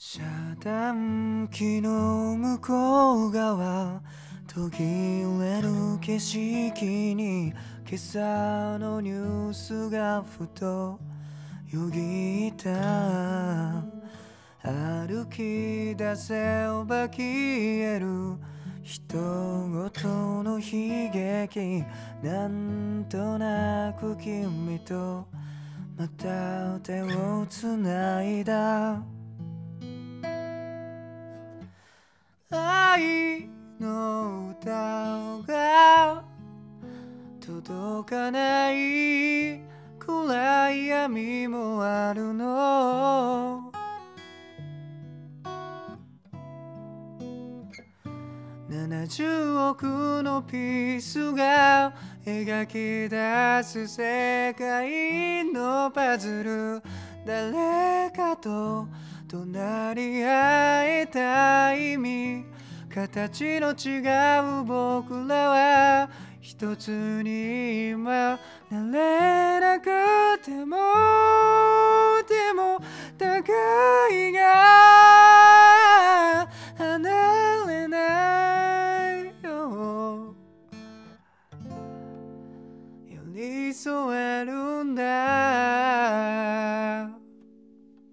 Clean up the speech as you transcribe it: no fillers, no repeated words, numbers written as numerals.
遮断機の向こう側途切れる景色に今朝のニュースがふとよぎった。歩き出せば消える人ごとの悲劇。なんとなく君とまた手をつないだ。愛の歌が届かない暗い闇もあるの。70億のピースが描き出す世界のパズル。誰かと隣り合えた意味、形の違う僕らは一つに今なれなくても、でも互いが離れないよ、寄り添えるんだ。